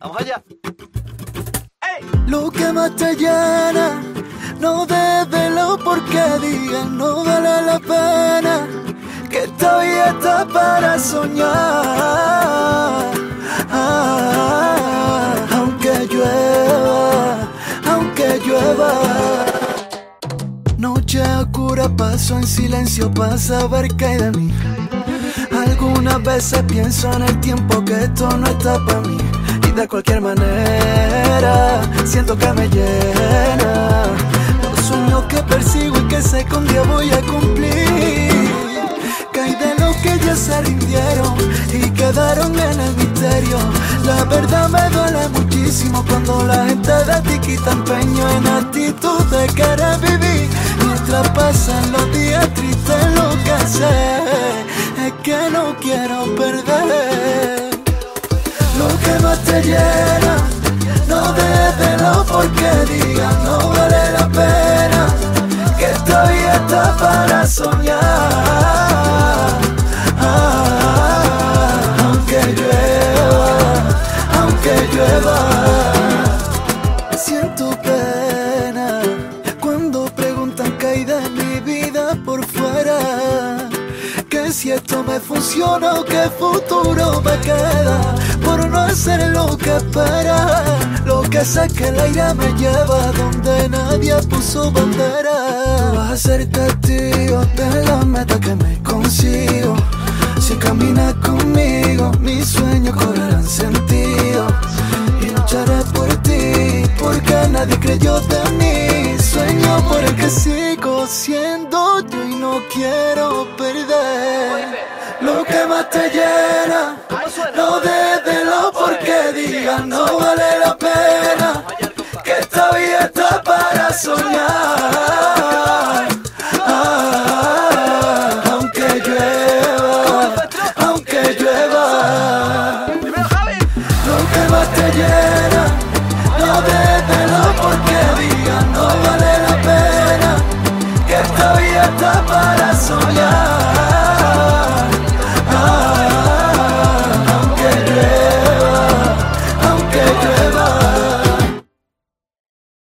Vamos allá. ¡Ey! Lo que más te llena, no dévelo porque digan, no vale la pena, que esta vida está para soñar. Aunque llueva. Noche oscura paso en silencio para saber qué hay de mí. Algunas veces pienso en el tiempo que esto no está para mí. Y de cualquier manera siento que me llena. Los sueños que persigo y que sé que un día voy a cumplir. Que hay de los que ya se rindieron y quedaron en el misterio. La verdad me duele muchísimo cuando la gente de ti quita empeño en actitud de querer vivir. Mientras pasan los días tristes, lo que sé es que no quiero perder. Lo que más te llena, no dévelo porque digan, no vale la pena, que esta vida está para soñar. Aunque llueva, siento pena cuando preguntan qué hay de mi vida por fuera. Que si esto me funciona o qué futuro me queda por no hacer lo que espera. Lo que sé es que el aire me lleva donde nadie puso bandera. Vas a ser testigo de la meta que me consigo. Si caminas conmigo, mis sueños cobrarán sentido. Y lucharé por ti, porque nadie creyó de mí. Sueño por el que sigo siendo yo y no quiero perder. Lo que más te llena, no dévelo porque digan, no vale la pena, que esta vida está para soñar. Aunque llueva. Lo que más te llena, no dévelo porque digan, no vale la pena, que esta vida está para soñar.